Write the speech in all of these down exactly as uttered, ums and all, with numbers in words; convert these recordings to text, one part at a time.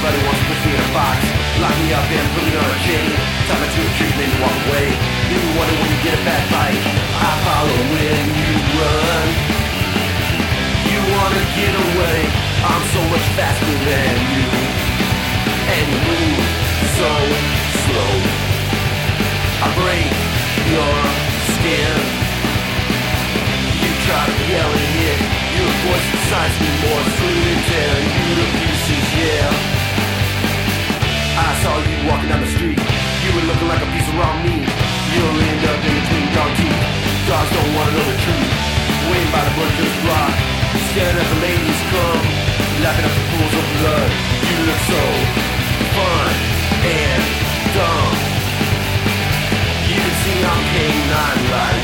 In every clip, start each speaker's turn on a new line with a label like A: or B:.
A: Everybody wants to put me in a box, lock me up and put me on a chain. Time to a treatment and walk away. You wonder when you get a bad bite. I follow when you run. You wanna get away. I'm so much faster than you, and you move so slow. I break your skin. You try to yell and hit. Your voice decides me more fluid than you to pieces, yeah. I saw you walking down the street. You were looking like a piece of raw meat. You'll end up in between dog teeth. Dogs don't wanna know the truth. Waiting by the butcher's block, staring at the ladies come, lapping up the pools of blood. You look so fun and dumb. You can see I'm canine like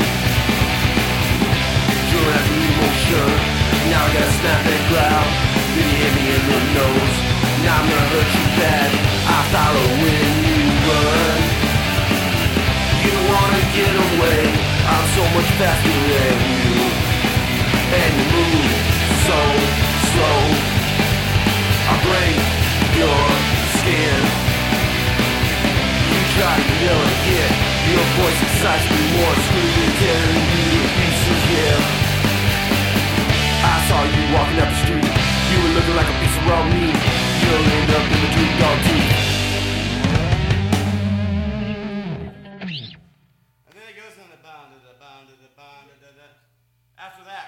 A: you're at the emotion. Now I gotta snap and growl. Then you hit me in the nose. Now I'm gonna hurt you bad. I follow when you run. You wanna get away. I'm so much faster than you, and you move so slow. I break your skin. You try to yell and hit. Your voice excites me more. Screaming, tearing you to pieces, yeah. I saw you walking up the street. You were looking like a piece of raw meat. You'll end up in between dog teeth.
B: And then it goes on the bound, the bound, the bound, the After that.